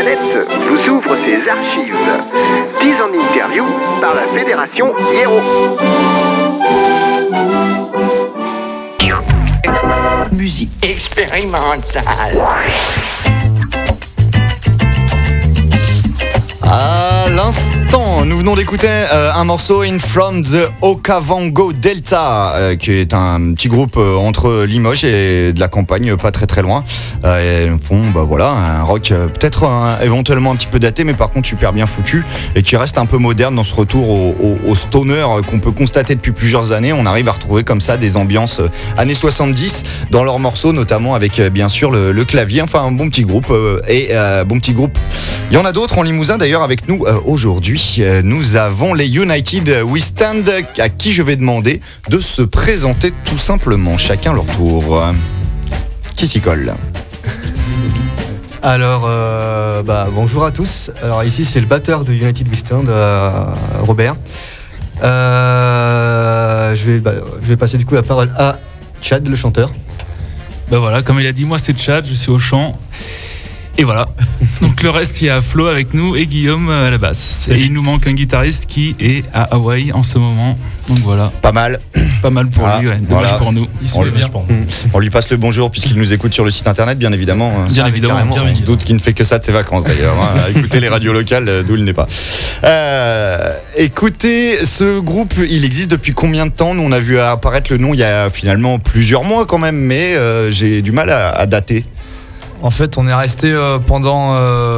planète vous ouvre ses archives. 10 en interview par la Fédération Hiero. Musique expérimentale. À l'instant, nous venons d'écouter un morceau In From the Okavango Delta, qui est un petit groupe entre Limoges et de la campagne, pas très très loin. Et ils font un rock peut-être éventuellement un petit peu daté, mais par contre super bien foutu et qui reste un peu moderne dans ce retour au stoner qu'on peut constater depuis plusieurs années. On arrive à retrouver comme ça des ambiances années 70 dans leurs morceaux, notamment avec bien sûr le clavier. Enfin, un bon petit groupe bon petit groupe. Il y en a d'autres en Limousin d'ailleurs avec nous aujourd'hui. Nous avons les United We Stand à qui je vais demander de se présenter tout simplement, chacun leur tour. Qui s'y colle? Alors, bonjour à tous. Alors ici c'est le batteur de United We Stand, Robert. Je vais passer du coup la parole à Chad, le chanteur. Voilà, comme il a dit, moi c'est Chad, je suis au chant. Et voilà. Donc le reste, il y a Flo avec nous et Guillaume à la basse. Et il nous manque un guitariste qui est à Hawaï en ce moment. Donc voilà. Pas mal. Pas mal pour lui, ouais. Dommage pour nous. On lui passe le bonjour puisqu'il nous écoute sur le site internet, bien évidemment. Bien évidemment. On se doute qu'il ne fait que ça de ses vacances d'ailleurs. Écoutez les radios locales d'où il n'est pas. Écoutez, ce groupe, il existe depuis combien de temps? Nous, on a vu apparaître le nom il y a finalement plusieurs mois quand même, mais j'ai du mal à dater. En fait, on est resté pendant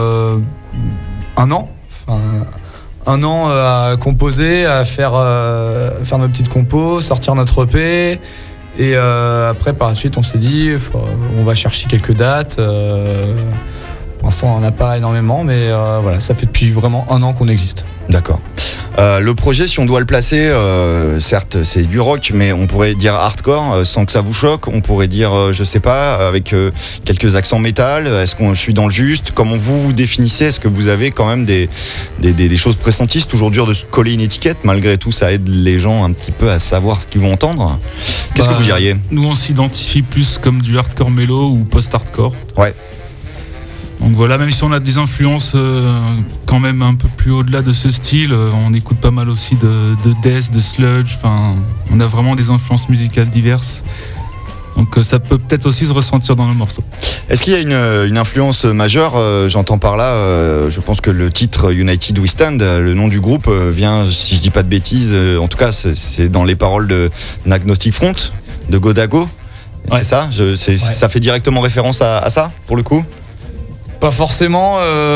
un an. Un an à composer, à faire nos petites compos, sortir notre EP. Et après, par la suite, on s'est dit, on va chercher quelques dates. Pour l'instant, on n'en a pas énormément, mais voilà, ça fait depuis vraiment un an qu'on existe. D'accord. Le projet, si on doit le placer, certes c'est du rock, mais on pourrait dire hardcore sans que ça vous choque. On pourrait dire, je sais pas, avec quelques accents métal. Est-ce que je suis dans le juste? Comment vous définissez? Est-ce que vous avez quand même des choses pressenties? C'est toujours dur de se coller une étiquette. Malgré tout, ça aide les gens un petit peu à savoir ce qu'ils vont entendre. Qu'est-ce que vous diriez? Nous, on s'identifie plus comme du hardcore mélo ou post-hardcore. Ouais. Donc voilà, même si on a des influences quand même un peu plus au-delà de ce style, on écoute pas mal aussi de death, de sludge, enfin, on a vraiment des influences musicales diverses. Donc ça peut peut-être aussi se ressentir dans nos morceaux. Est-ce qu'il y a une influence majeure? J'entends par là, je pense que le titre United We Stand, le nom du groupe vient, si je dis pas de bêtises, en tout cas c'est dans les paroles de Agnostic Front, de Godago. Ouais. C'est ça? Ça fait directement référence à ça, pour le coup? Pas forcément.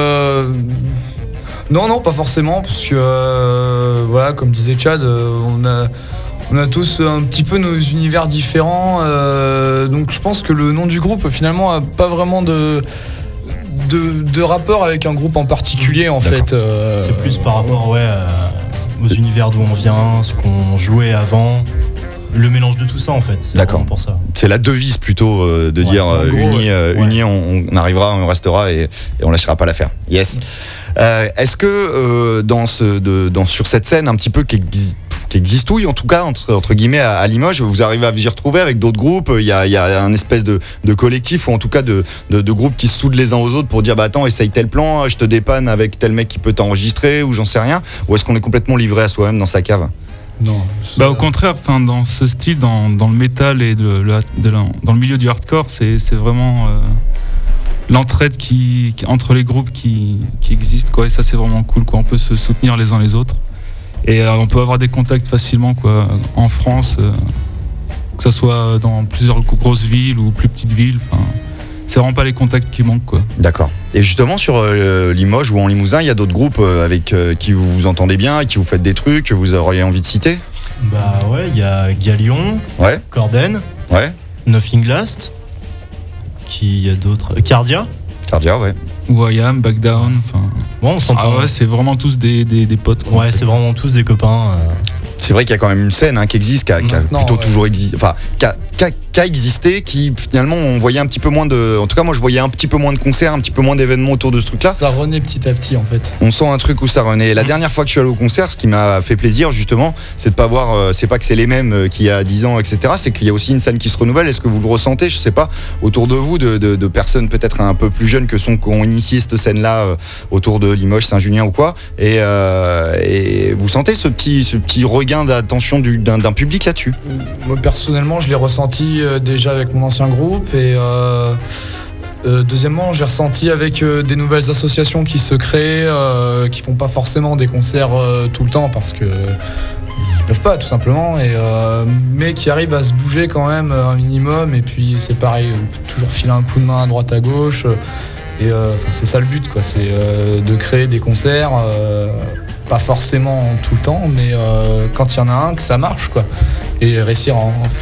Non, pas forcément, parce que voilà, comme disait Chad, on a tous un petit peu nos univers différents. Donc je pense que le nom du groupe finalement a pas vraiment de rapport avec un groupe en particulier en fait. C'est plus par rapport aux univers d'où on vient, ce qu'on jouait avant. Le mélange de tout ça en fait, c'est vraiment pour ça. C'est la devise plutôt de dire unis on arrivera, on restera et on lâchera pas l'affaire. Yes. Est-ce que sur cette scène un petit peu qui existouille en tout cas entre guillemets à Limoges, vous arrivez à vous y retrouver avec d'autres groupes? Il y a un espèce de collectif ou en tout cas de groupes qui se soudent les uns aux autres pour dire attends, essaye tel plan, je te dépanne avec tel mec qui peut t'enregistrer ou j'en sais rien, ou est-ce qu'on est complètement livré à soi-même dans sa cave? Non. Au contraire, dans ce style, dans le métal et dans le milieu du hardcore, c'est vraiment l'entraide entre les groupes qui existent, quoi. Et ça, c'est vraiment cool, quoi. On peut se soutenir les uns les autres. Et on peut avoir des contacts facilement, quoi, en France, que ce soit dans plusieurs grosses villes ou plus petites villes. C'est vraiment pas les contacts qui manquent, quoi. D'accord. Et justement sur Limoges ou en Limousin, il y a d'autres groupes avec qui vous entendez bien et qui vous faites des trucs que vous auriez envie de citer? Il y a Galion, Corden, Nothing Last, qui y a d'autres, Cardia, ouais. Ou I Am, Back Down, on s'entend. C'est vraiment tous des potes, quoi. Ouais, c'est vraiment tous des copains. C'est vrai qu'il y a quand même une scène qui existe, qui a plutôt toujours existé, qu'a existé, qui finalement on voyait un petit peu moins de... En tout cas moi je voyais un petit peu moins de concerts, un petit peu moins d'événements autour de ce truc-là. Ça renaît petit à petit en fait. On sent un truc où ça renaît. Et la dernière fois que je suis allé au concert, ce qui m'a fait plaisir justement, c'est de pas voir, c'est pas que c'est les mêmes qu'il y a 10 ans, etc. C'est qu'il y a aussi une scène qui se renouvelle. Est-ce que vous le ressentez, je sais pas, autour de vous, de personnes peut-être un peu plus jeunes qui ont initié cette scène-là autour de Limoges, Saint-Junien ou quoi, et vous sentez ce petit regain d'attention d'un public là-dessus? Moi personnellement je l'ai ressenti déjà avec mon ancien groupe et deuxièmement j'ai ressenti avec des nouvelles associations qui se créent, qui font pas forcément des concerts tout le temps parce que ils peuvent pas tout simplement, mais qui arrivent à se bouger quand même un minimum, et puis c'est pareil, on peut toujours filer un coup de main à droite à gauche, et c'est ça le but quoi, c'est de créer des concerts, pas forcément tout le temps, mais quand il y en a un que ça marche quoi, et réussir à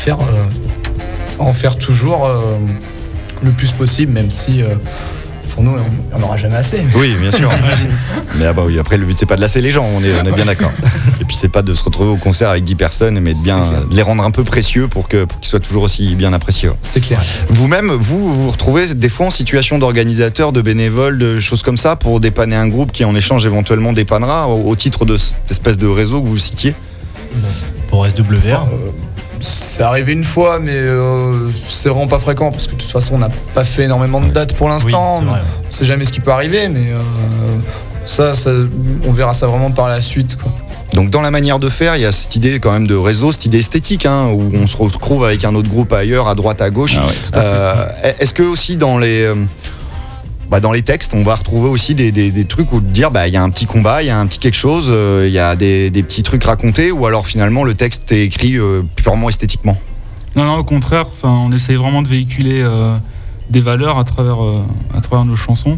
en faire toujours le plus possible, même si pour nous on n'aura jamais assez. Oui, bien sûr. Mais oui, après le but c'est pas de lasser les gens, on est bien d'accord. Et puis c'est pas de se retrouver au concert avec 10 personnes, mais de les rendre un peu précieux pour qu'ils soient toujours aussi bien appréciés. C'est clair. Vous-même, vous retrouvez des fois en situation d'organisateur, de bénévole, de choses comme ça pour dépanner un groupe qui en échange éventuellement dépannera au titre de cette espèce de réseau que vous citiez? Pour SWR c'est arrivé une fois, mais c'est vraiment pas fréquent parce que de toute façon on n'a pas fait énormément de dates pour l'instant. Oui, on sait jamais ce qui peut arriver, mais ça on verra ça vraiment par la suite quoi. Donc dans la manière de faire, il y a cette idée quand même de réseau, cette idée esthétique, où on se retrouve avec un autre groupe ailleurs, à droite, à gauche. Ah ouais, tout à fait. Est-ce que aussi dans les textes, on va retrouver aussi des trucs où dire il y a un petit combat, il y a un petit quelque chose, il y a des petits trucs racontés, ou alors finalement le texte est écrit purement esthétiquement? Non, au contraire, on essaye vraiment de véhiculer des valeurs à travers nos chansons.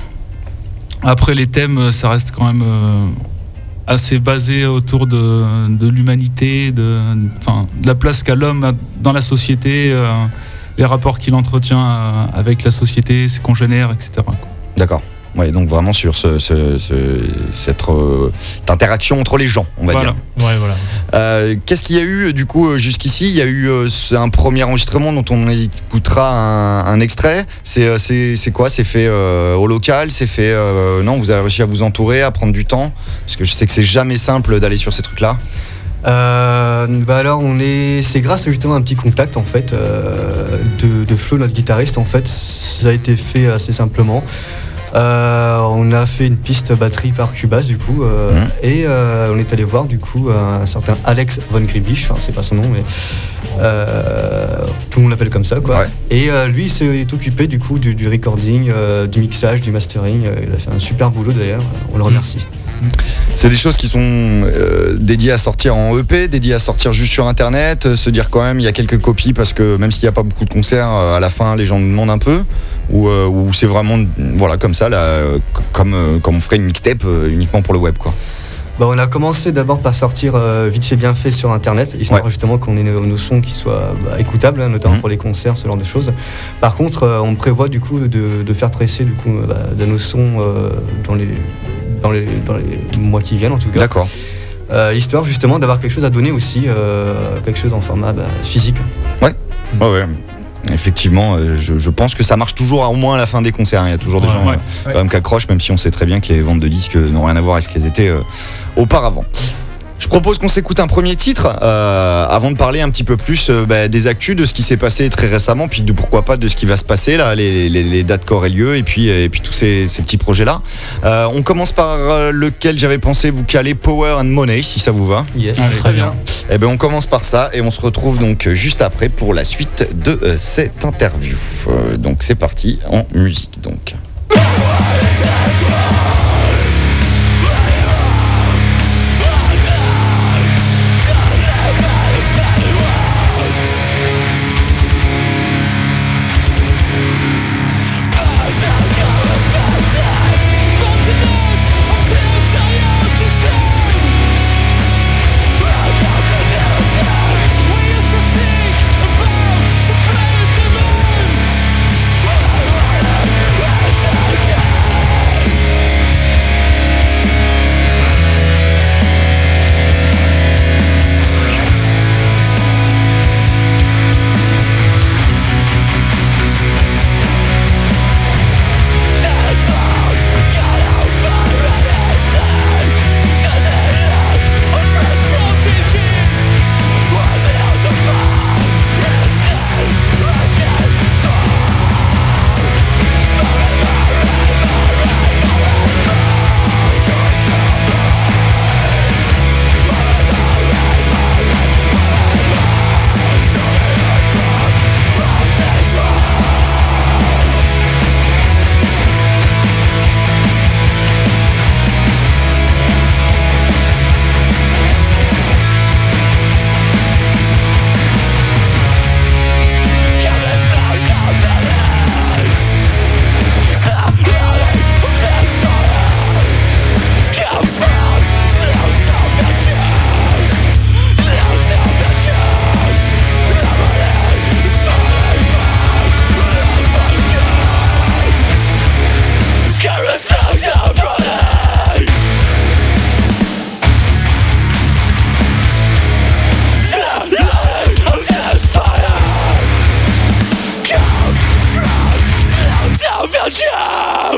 Après les thèmes, ça reste quand même assez basé autour de l'humanité, de la place qu'a l'homme dans la société, les rapports qu'il entretient avec la société, ses congénères, etc. D'accord. Ouais, donc vraiment sur cette interaction entre les gens, on va dire. Ouais, voilà. Qu'est-ce qu'il y a eu du coup jusqu'ici? Il y a eu un premier enregistrement dont on écoutera un extrait. C'est quoi? C'est fait au local? C'est fait non, vous avez réussi à vous entourer, à prendre du temps? Parce que je sais que c'est jamais simple d'aller sur ces trucs-là. Alors c'est grâce justement à un petit contact en fait de Flo, notre guitariste en fait. Ça a été fait assez simplement. On a fait une piste batterie par Cubase du coup et on est allé voir du coup un certain Alex Von Griebisch, c'est pas son nom mais tout le monde l'appelle comme ça quoi. Ouais. Et lui il s'est occupé du coup du recording, du mixage, du mastering. Il a fait un super boulot d'ailleurs, on le remercie. C'est des choses qui sont dédiées à sortir en EP, dédiées à sortir juste sur internet, se dire quand même il y a quelques copies parce que même s'il n'y a pas beaucoup de concerts, à la fin les gens nous demandent un peu, ou c'est vraiment comme ça là, comme on ferait une mixtape uniquement pour le web quoi. On a commencé d'abord par sortir vite fait bien fait sur internet, histoire justement qu'on ait nos sons qui soient écoutables, notamment pour les concerts, ce genre de choses. Par contre on prévoit du coup de faire presser du coup de nos sons dans les mois qui viennent en tout cas. D'accord. Histoire justement d'avoir quelque chose à donner aussi, quelque chose en format physique. Ouais. Effectivement, je pense que ça marche toujours au moins à la fin des concerts. Il y a toujours des gens quand même qui accrochent, même si on sait très bien que les ventes de disques n'ont rien à voir avec ce qu'elles étaient auparavant. Je propose qu'on s'écoute un premier titre avant de parler un petit peu plus des actus, de ce qui s'est passé très récemment, puis pourquoi pas de ce qui va se passer là, les dates qui auraient lieu, et puis tous ces petits projets là. On commence par lequel j'avais pensé vous caler, Power and Money, si ça vous va. Yes, très bien. Et on commence par ça et on se retrouve donc juste après pour la suite de cette interview. Donc c'est parti en musique donc. About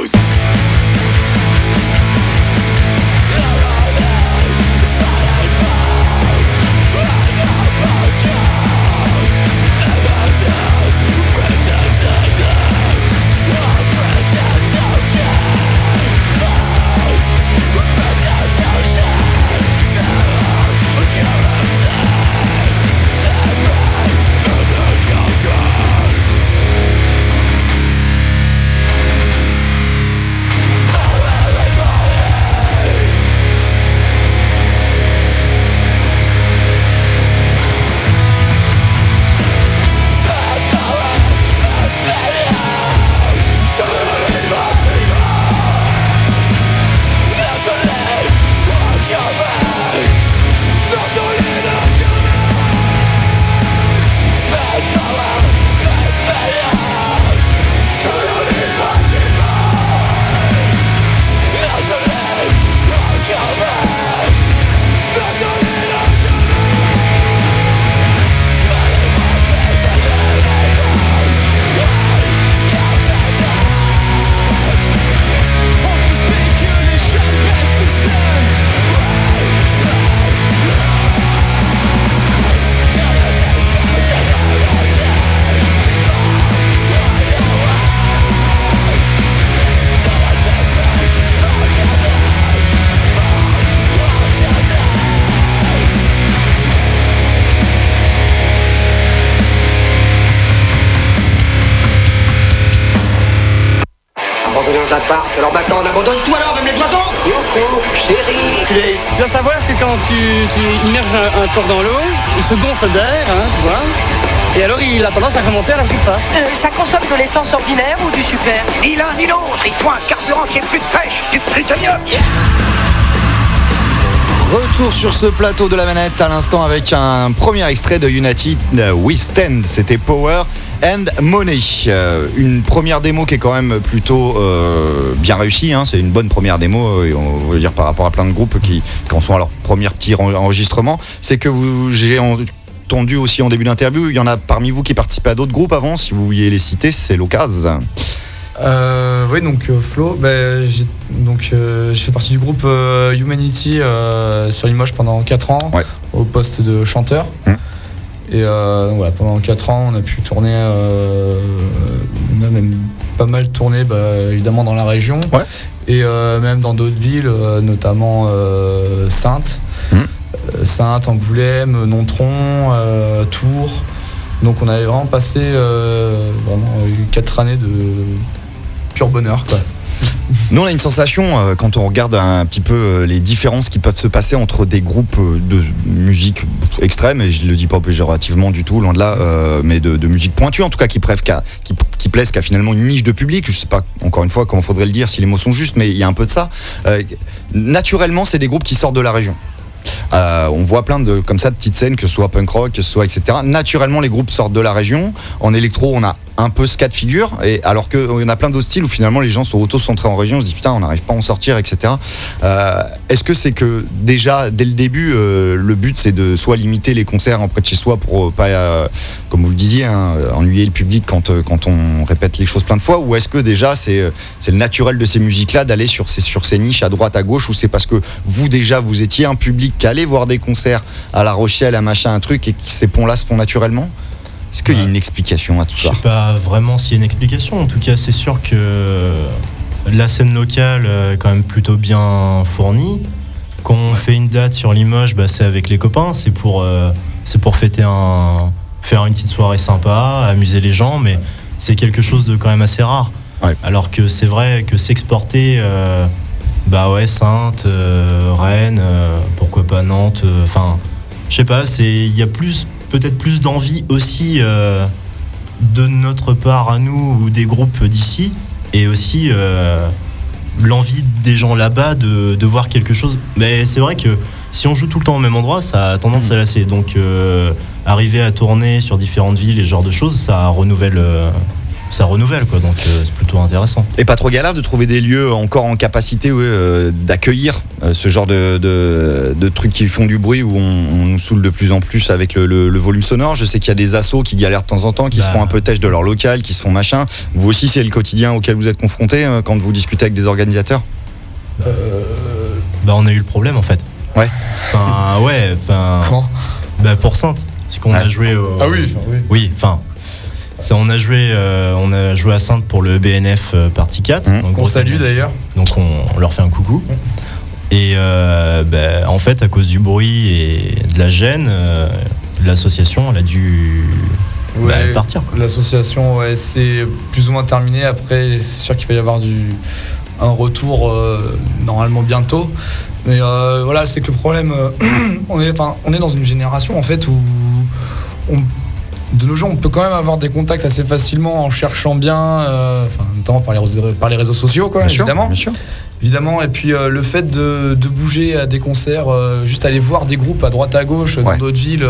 Abandonné dans un parc, alors maintenant on abandonne tout alors, même les oiseaux. Yoko, chérie. Tu dois savoir que quand tu immerges un corps dans l'eau, il se gonfle d'air, hein, tu vois. Et alors il a tendance à remonter à la surface. Ça consomme de l'essence ordinaire ou du super? Ni l'un ni l'autre, il faut un carburant qui est plus de pêche, du plutonium. Retour sur ce plateau de la manette à l'instant avec un premier extrait de United We Stand, c'était Power and Money. Une première démo qui est quand même plutôt bien réussie, hein. C'est une bonne première démo, on veut dire par rapport à plein de groupes qui en sont à leur premier petit enregistrement. C'est que j'ai entendu aussi en début d'interview, il y en a parmi vous qui participaient à d'autres groupes avant, si vous vouliez les citer, c'est l'occasion. Oui, donc Flo, j'ai fait partie du groupe Humanity sur Limoges pendant 4 ans, ouais, au poste de chanteur. Et voilà, pendant 4 ans, on a pu tourner, on a même pas mal tourné, évidemment dans la région, ouais, et même dans d'autres villes, notamment Saintes, Saintes, Angoulême, Nontron, Tours. Donc on avait vraiment passé vraiment 4 années de pur bonheur, quoi. Nous on a une sensation quand on regarde un petit peu les différences qui peuvent se passer entre des groupes de musique extrême, et je le dis pas péjorativement du tout, loin de là, mais de musique pointue en tout cas, qui plaisent qu'à finalement une niche de public. Je sais pas encore une fois comment faudrait le dire, si les mots sont justes, mais il y a un peu de ça. Naturellement c'est des groupes qui sortent de la région. On voit plein de comme ça de petites scènes, que ce soit punk rock, que ce soit etc. Naturellement les groupes sortent de la région. En électro on a un peu ce cas de figure, et alors qu'il y en a plein d'autres styles où finalement les gens sont auto-centrés en région, on se dit putain on n'arrive pas à en sortir, etc. Est-ce que c'est que déjà dès le début le but c'est de soit limiter les concerts en près de chez soi pour pas comme vous le disiez ennuyer le public quand on répète les choses plein de fois, ou est-ce que déjà c'est le naturel de ces musiques là d'aller sur ces niches à droite à gauche, ou c'est parce que vous déjà vous étiez un public qui allait voir des concerts à La Rochelle, à machin, un truc, et que ces ponts là se font naturellement? Est-ce qu'il y a une explication à tout ça? Je sais pas vraiment s'il y a une explication. En tout cas, c'est sûr que la scène locale est quand même plutôt bien fournie. Quand on fait une date sur Limoges, c'est avec les copains. C'est pour fêter faire une petite soirée sympa, amuser les gens, mais c'est quelque chose de quand même assez rare. Ouais. Alors que c'est vrai que s'exporter, Saintes, Rennes, pourquoi pas Nantes, je sais pas, il y a peut-être plus d'envie aussi de notre part à nous ou des groupes d'ici, et aussi l'envie des gens là-bas de voir quelque chose. Mais c'est vrai que si on joue tout le temps au même endroit, ça a tendance à lasser. Donc arriver à tourner sur différentes villes et ce genre de choses, ça renouvelle ça renouvelle quoi, donc c'est plutôt intéressant. Et pas trop galère de trouver des lieux encore en capacité d'accueillir ce genre de trucs qui font du bruit, où on nous saoule de plus en plus avec le volume sonore. Je sais qu'il y a des assos qui galèrent de temps en temps, qui se font un peu têche de leur local, qui se font machin. Vous aussi, c'est le quotidien auquel vous êtes confrontés quand vous discutez avec des organisateurs? On a eu le problème en fait. Ouais. Quand pour Sainte, parce qu'on a joué au... Ah oui. Oui, enfin... on a joué à Sainte pour le BNF Partie 4. Donc on salue d'ailleurs. Donc on leur fait un coucou. Et en fait, à cause du bruit et de la gêne, l'association elle a dû partir. L'association c'est plus ou moins terminé. Après, c'est sûr qu'il va y avoir un retour normalement bientôt. Mais voilà, c'est que le problème, on est dans une génération en fait où de nos jours, on peut quand même avoir des contacts assez facilement en cherchant bien, notamment par les réseaux sociaux, quoi, évidemment. Bien sûr. Évidemment, et puis le fait de bouger à des concerts, juste aller voir des groupes à droite à gauche dans d'autres villes,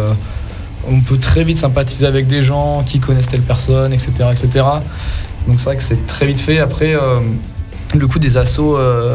on peut très vite sympathiser avec des gens qui connaissent telle personne, etc., etc. Donc c'est vrai que c'est très vite fait. Après, le coup des assos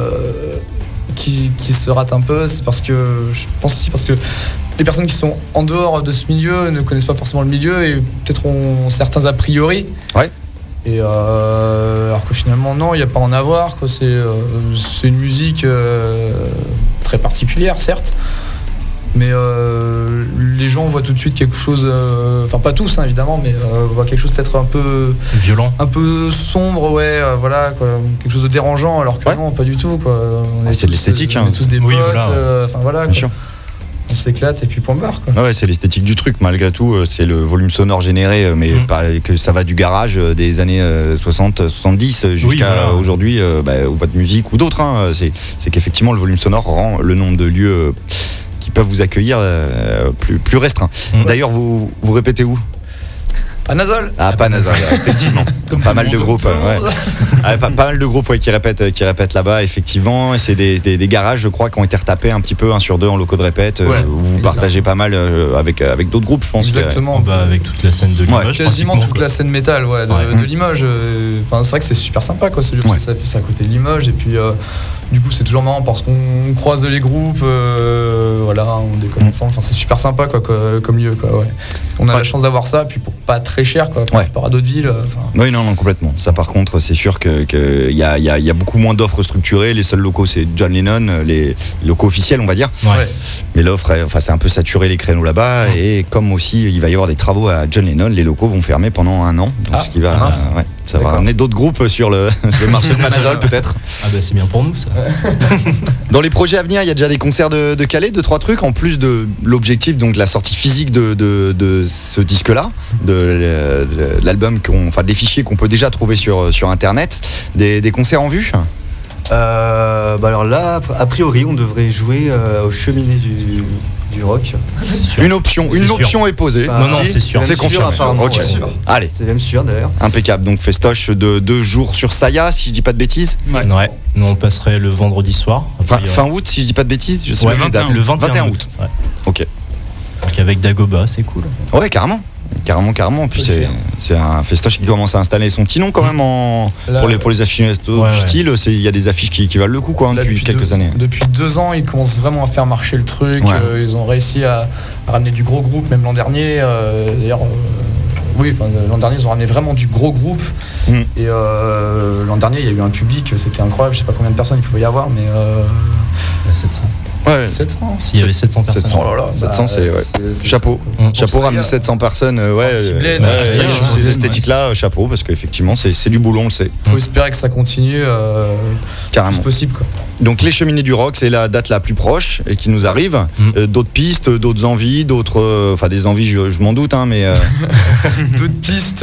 qui se ratent un peu, c'est parce que les personnes qui sont en dehors de ce milieu ne connaissent pas forcément le milieu et peut-être ont certains a priori. Ouais. Et alors que finalement non, il n'y a pas à en avoir, quoi. C'est une musique très particulière, certes, mais les gens voient tout de suite quelque chose, enfin pas tous évidemment, mais voient quelque chose peut-être un peu violent, un peu sombre, voilà, quoi, quelque chose de dérangeant, alors que non, pas du tout, quoi. C'est de l'esthétique, on est tous des potes, bien sûr. On s'éclate et puis point barre, quoi. Ouais, c'est l'esthétique du truc, malgré tout. C'est le volume sonore généré, mais que ça va du garage des années 60, 70 jusqu'à aujourd'hui, ou votre musique ou d'autres. C'est qu'effectivement, le volume sonore rend le nombre de lieux qui peuvent vous accueillir plus restreint. D'ailleurs, vous répétez où? Panazol. Panazol, effectivement. Pas mal de groupes, pas mal de groupes qui répètent là-bas, effectivement. Et c'est des garages, je crois, qui ont été retapés un petit peu 1 sur 2 en locaux de répète. Vous partagez pas mal avec d'autres groupes, je pense. Exactement. Avec toute la scène de Limoges. Quasiment toute la scène métal de Limoges. C'est vrai que c'est super sympa, quoi. Ça fait ça à côté de Limoges. Et puis, du coup, c'est toujours marrant parce qu'on croise les groupes, on déconne ensemble. C'est super sympa, quoi, comme lieu, quoi. Ouais. On a la chance d'avoir ça, puis pour pas très cher, quoi, par rapport à d'autres villes. Oui, non, complètement. Ça, par contre, c'est sûr qu'il y a beaucoup moins d'offres structurées. Les seuls locaux, c'est John Lennon, les locaux officiels, on va dire. Ouais. Mais l'offre, c'est un peu saturé les créneaux là-bas. Et comme aussi, il va y avoir des travaux à John Lennon, les locaux vont fermer pendant 1 an. Donc, ce qui va, ça va ramener d'autres groupes sur le marché de Panazol, peut-être. C'est bien pour nous, ça. Dans les projets à venir, il y a déjà des concerts de Calais, 2-3 trucs, en plus de l'objectif, donc la sortie physique de ce disque-là, de l'album, des fichiers qu'on peut déjà trouver sur Internet, des concerts en vue. Alors là, a priori, on devrait jouer au Cheminée du Rock. Une option est posée. Non, c'est sûr. C'est confirmé. Okay. Allez. C'est même sûr d'ailleurs. Impeccable. Donc festoche de 2 jours sur Saya, si je dis pas de bêtises. Ouais. Nous on passerait le vendredi soir. Fin août, si je dis pas de bêtises. Je sais le 21 août. Ouais. Ok. Donc avec Dagoba, c'est cool. Ouais, carrément. Puis c'est un festoche qui commence à installer son petit nom quand même pour les aficionados du style. Il y a des affiches qui valent le coup, quoi, depuis quelques années. Depuis 2 ans, ils commencent vraiment à faire marcher le truc. Ils ont réussi à ramener du gros groupe, même l'an dernier. D'ailleurs, l'an dernier, ils ont ramené vraiment du gros groupe. Et l'an dernier, il y a eu un public, c'était incroyable. Je sais pas combien de personnes il faut y avoir, mais 700. Ouais. 700. S'il y avait 700 personnes. 700, oh là là, 700 c'est chapeau. Chapeau, ramener 700 personnes, ces esthétiques-là, chapeau, parce qu'effectivement, c'est du boulot, on le sait. Faut espérer que ça continue carrément. le plus possible, quoi. Donc les Cheminées du Rock, c'est la date la plus proche et qui nous arrive. D'autres pistes, d'autres envies, des envies, je m'en doute, mais d'autres pistes,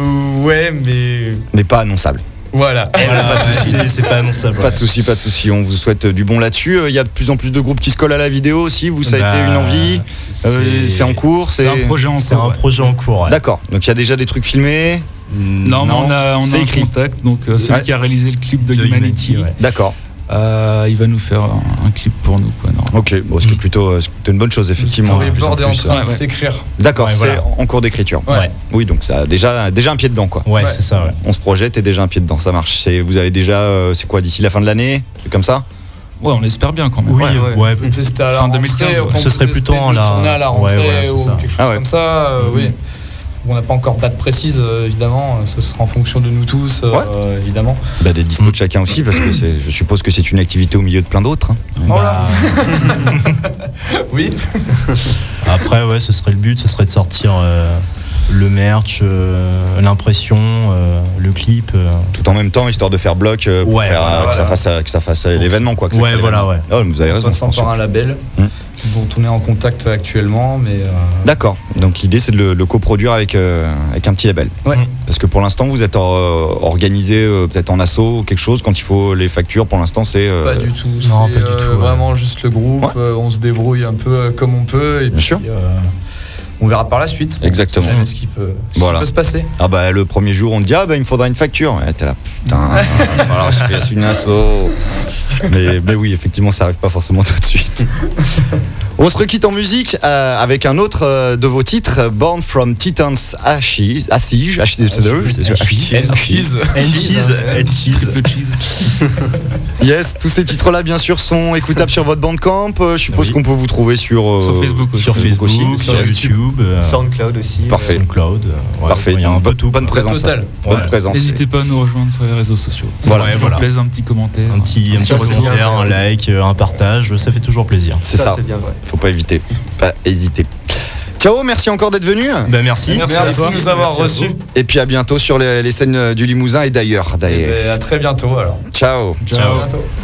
mais pas annonçables. Voilà. C'est pas annonçable. Pas de souci. On vous souhaite du bon là-dessus. Il y a de plus en plus de groupes qui se collent à la vidéo aussi. Vous, ça a été une envie. C'est en cours. C'est un projet en cours. C'est un projet en cours. Ouais. D'accord. Donc il y a déjà des trucs filmés. Non, mais on a un contact. Donc celui qui a réalisé le clip de Humanity. D'accord. Il va nous faire un clip pour nous, quoi. Ok, bon, ce qui est plutôt une bonne chose, effectivement. Le storyboard est en train de s'écrire. D'accord, Ouais, c'est voilà. en cours d'écriture. Ouais. Oui, donc ça a déjà un pied dedans, quoi. Ouais, c'est ça, ouais. On se projette et déjà un pied dedans, ça marche. Vous avez déjà, c'est quoi, d'ici la fin de l'année, un truc comme ça? Ouais, on espère bien quand même. Oui, ouais. On peut tester à la Fin rentrée, 2015, on peut ce serait tester plutôt en de la- tourner à la rentrée ouais, voilà, c'est ou ça. quelque chose Ah ouais. comme ça, oui. On n'a pas encore de date précise, évidemment. Ce sera en fonction de nous tous, évidemment. Bah, des dispos de chacun aussi, parce que je suppose que c'est une activité au milieu de plein d'autres. Hein. Voilà. Oui. Après, ouais, ce serait le but, ce serait de sortir le merch, l'impression, le clip. Tout en même temps, histoire de faire bloc pour Ouais, faire, voilà, que ça fasse l'événement, quoi. que ça Ouais, crée voilà, l'événement. Oh, vous avez raison. Passant par un label dont on est en contact actuellement, mais D'accord. Donc l'idée, c'est de le coproduire avec un petit label. Ouais. Parce que pour l'instant, vous êtes organisé peut-être en asso ou quelque chose. Quand il faut les factures, pour l'instant, c'est pas du tout. non, C'est pas du tout, vraiment juste le groupe. Ouais. On se débrouille un peu comme on peut. Et Bien sûr. On verra par la suite. Exactement. On sait jamais ce qui peut se passer. Ah bah le premier jour, on te dit il me faudra une facture. Et t'es là, putain. Alors je fais une asso. Mais oui, effectivement, ça arrive pas forcément tout de suite. On se requitte en musique avec un autre de vos titres, Born from Titan's Ashes. Yes, tous ces titres-là, bien sûr, sont écoutables sur votre Bandcamp. Je suppose qu'on peut vous trouver sur Facebook aussi. Sur Facebook, aussi, sur YouTube, SoundCloud aussi. Parfait. SoundCloud. Parfait. Il y a un peu tout. Bonne présence. Total. Bonne présence. N'hésitez pas à nous rejoindre sur les réseaux sociaux. Voilà. Ça fait toujours plaisir, un petit commentaire. Un petit commentaire, un like, un partage, ça fait toujours plaisir. C'est ça. C'est bien vrai. Faut pas éviter. Pas hésiter. Ciao, merci encore d'être venu. Ben merci. Merci de nous avoir reçus. Et puis à bientôt sur les scènes du Limousin et d'ailleurs. Et à très bientôt alors. Ciao. Ciao. À bientôt.